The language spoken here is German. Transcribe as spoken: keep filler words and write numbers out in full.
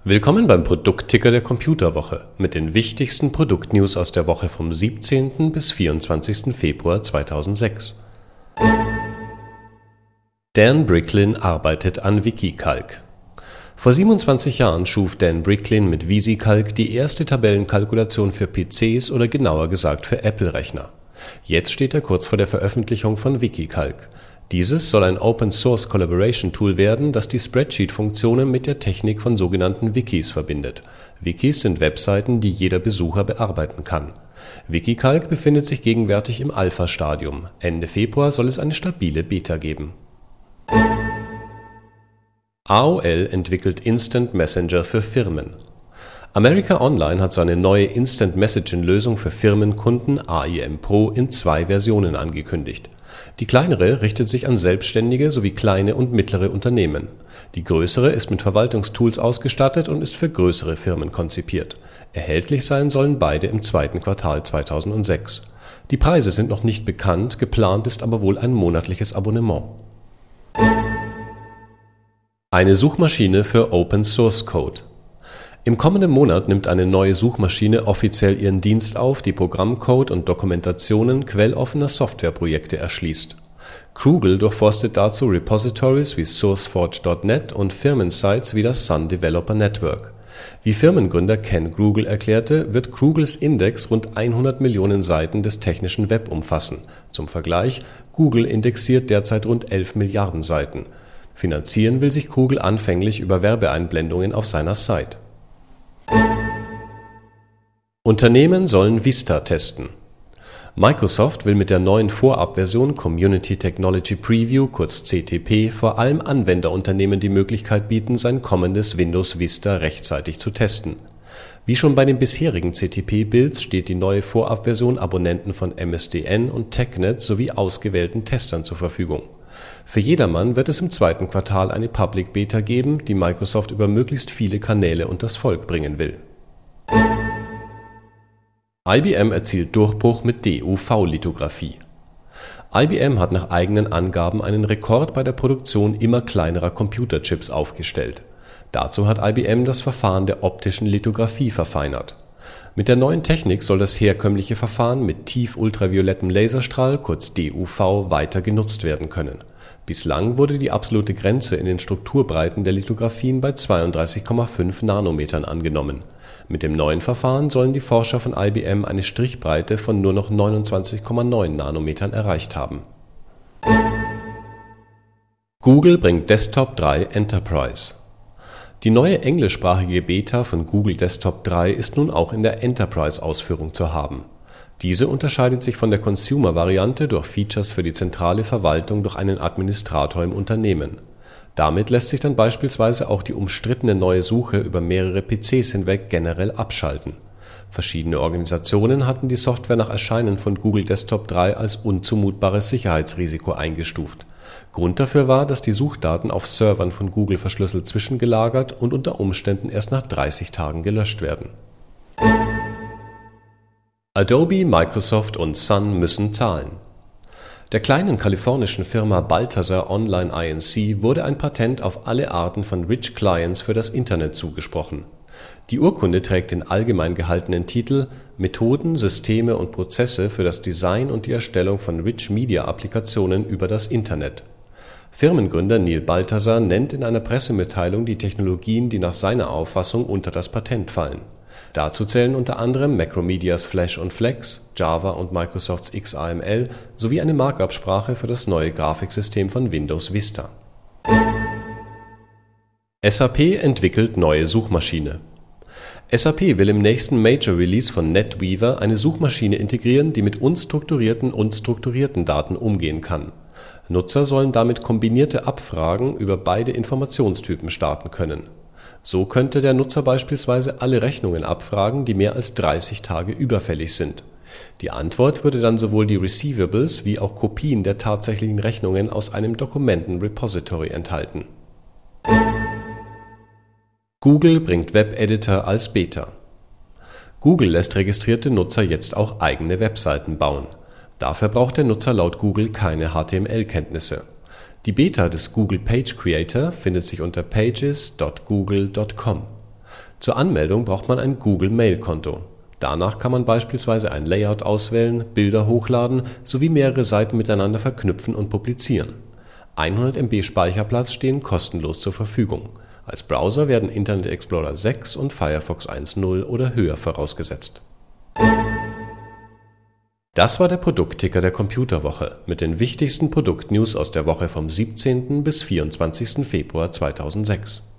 Willkommen beim Produktticker der Computerwoche mit den wichtigsten Produktnews aus der Woche vom siebzehnten bis vierundzwanzigsten Februar zweitausendsechs. Dan Bricklin arbeitet an Wikicalc. Vor siebenundzwanzig Jahren schuf Dan Bricklin mit VisiCalc die erste Tabellenkalkulation für P Cs oder genauer gesagt für Apple-Rechner. Jetzt steht er kurz vor der Veröffentlichung von Wikicalc. Dieses soll ein Open-Source-Collaboration-Tool werden, das die Spreadsheet-Funktionen mit der Technik von sogenannten Wikis verbindet. Wikis sind Webseiten, die jeder Besucher bearbeiten kann. Wikicalc befindet sich gegenwärtig im Alpha-Stadium. Ende Februar soll es eine stabile Beta geben. A O L entwickelt Instant Messenger für Firmen. America Online hat seine neue Instant Messaging-Lösung für Firmenkunden A I M Pro in zwei Versionen angekündigt. Die kleinere richtet sich an Selbstständige sowie kleine und mittlere Unternehmen. Die größere ist mit Verwaltungstools ausgestattet und ist für größere Firmen konzipiert. Erhältlich sein sollen beide im zweiten Quartal zweitausendsechs. Die Preise sind noch nicht bekannt, geplant ist aber wohl ein monatliches Abonnement. Eine Suchmaschine für Open Source Code. Im kommenden Monat nimmt eine neue Suchmaschine offiziell ihren Dienst auf, die Programmcode und Dokumentationen quelloffener Softwareprojekte erschließt. Krugel durchforstet dazu Repositories wie SourceForge Punkt net und Firmensites wie das Sun Developer Network. Wie Firmengründer Ken Krugel erklärte, wird Krugels Index rund hundert Millionen Seiten des technischen Web umfassen. Zum Vergleich, Google indexiert derzeit rund elf Milliarden Seiten. Finanzieren will sich Krugel anfänglich über Werbeeinblendungen auf seiner Site. Unternehmen sollen Vista testen. Microsoft will mit der neuen Vorabversion Community Technology Preview, kurz C T P, vor allem Anwenderunternehmen die Möglichkeit bieten, sein kommendes Windows Vista rechtzeitig zu testen. Wie schon bei den bisherigen C T P-Builds steht die neue Vorabversion Abonnenten von M S D N und TechNet sowie ausgewählten Testern zur Verfügung. Für jedermann wird es im zweiten Quartal eine Public Beta geben, die Microsoft über möglichst viele Kanäle unters Volk bringen will. I B M erzielt Durchbruch mit D U V-Lithografie. I B M hat nach eigenen Angaben einen Rekord bei der Produktion immer kleinerer Computerchips aufgestellt. Dazu hat I B M das Verfahren der optischen Lithografie verfeinert. Mit der neuen Technik soll das herkömmliche Verfahren mit tiefultraviolettem Laserstrahl, kurz D U V, weiter genutzt werden können. Bislang wurde die absolute Grenze in den Strukturbreiten der Lithografien bei zweiunddreißig Komma fünf Nanometern angenommen. Mit dem neuen Verfahren sollen die Forscher von I B M eine Strichbreite von nur noch neunundzwanzig Komma neun Nanometern erreicht haben. Google bringt Desktop drei Enterprise. Die neue englischsprachige Beta von Google Desktop drei ist nun auch in der Enterprise-Ausführung zu haben. Diese unterscheidet sich von der Consumer-Variante durch Features für die zentrale Verwaltung durch einen Administrator im Unternehmen. Damit lässt sich dann beispielsweise auch die umstrittene neue Suche über mehrere P Cs hinweg generell abschalten. Verschiedene Organisationen hatten die Software nach Erscheinen von Google Desktop drei als unzumutbares Sicherheitsrisiko eingestuft. Grund dafür war, dass die Suchdaten auf Servern von Google verschlüsselt zwischengelagert und unter Umständen erst nach dreißig Tagen gelöscht werden. Adobe, Microsoft und Sun müssen zahlen. Der kleinen kalifornischen Firma Balthasar Online I N C wurde ein Patent auf alle Arten von Rich Clients für das Internet zugesprochen. Die Urkunde trägt den allgemein gehaltenen Titel Methoden, Systeme und Prozesse für das Design und die Erstellung von Rich-Media-Applikationen über das Internet. Firmengründer Neil Balthasar nennt in einer Pressemitteilung die Technologien, die nach seiner Auffassung unter das Patent fallen. Dazu zählen unter anderem Macromedias Flash und Flex, Java und Microsofts X A M L sowie eine Markup-Sprache für das neue Grafiksystem von Windows Vista. S A P entwickelt neue Suchmaschine. S A P will im nächsten Major Release von NetWeaver eine Suchmaschine integrieren, die mit unstrukturierten und strukturierten Daten umgehen kann. Nutzer sollen damit kombinierte Abfragen über beide Informationstypen starten können. So könnte der Nutzer beispielsweise alle Rechnungen abfragen, die mehr als dreißig Tage überfällig sind. Die Antwort würde dann sowohl die Receivables wie auch Kopien der tatsächlichen Rechnungen aus einem Dokumenten-Repository enthalten. Google bringt Webeditor als Beta. Google lässt registrierte Nutzer jetzt auch eigene Webseiten bauen. Dafür braucht der Nutzer laut Google keine H T M L-Kenntnisse. Die Beta des Google Page Creator findet sich unter pages punkt google punkt com. Zur Anmeldung braucht man ein Google-Mail-Konto. Danach kann man beispielsweise ein Layout auswählen, Bilder hochladen sowie mehrere Seiten miteinander verknüpfen und publizieren. hundert Megabyte Speicherplatz stehen kostenlos zur Verfügung. Als Browser werden Internet Explorer sechs und Firefox eins Punkt null oder höher vorausgesetzt. Das war der Produktticker der Computerwoche mit den wichtigsten Produktnews aus der Woche vom siebzehnten bis vierundzwanzigsten Februar zweitausendsechs.